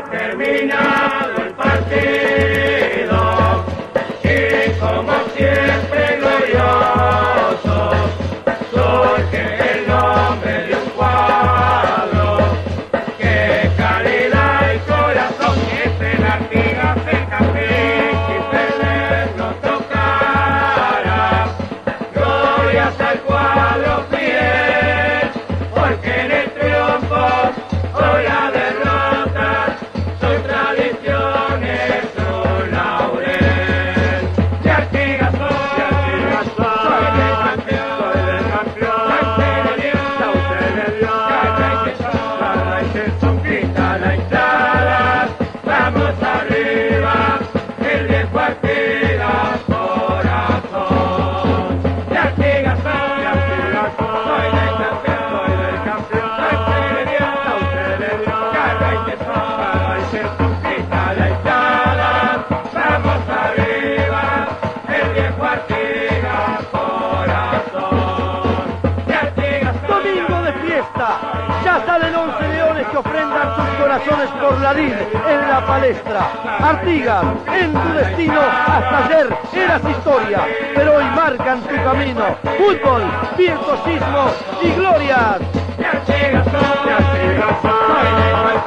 terminado el partido y como siempre glorioso surge el nombre de un cuadro. ¡Qué calidad y corazón! Este en Artigas el café y perder no tocará. Glorias al cuadro fiel, porque en el triunfo hoy la derrota son tradiciones, un laurel. De Artigas soy del campeón, la usted le dio, la Jesús grita la hinchada, vamos arriba, el viejo Artigas corazón. De Artigas soy del campeón, la usted le dio, Jesús grita la hinchada, vamos arriba, el viejo Artigas corazón. De Artigas Domingo de fiesta, ya salen 11 leones que ofrendan sus corazones por la lid en la palestra. Artigas, en tu destino hasta ayer eras historia, pero hoy marcan tu camino. Fútbol, virtuosismo y glorias. De Artigas soy del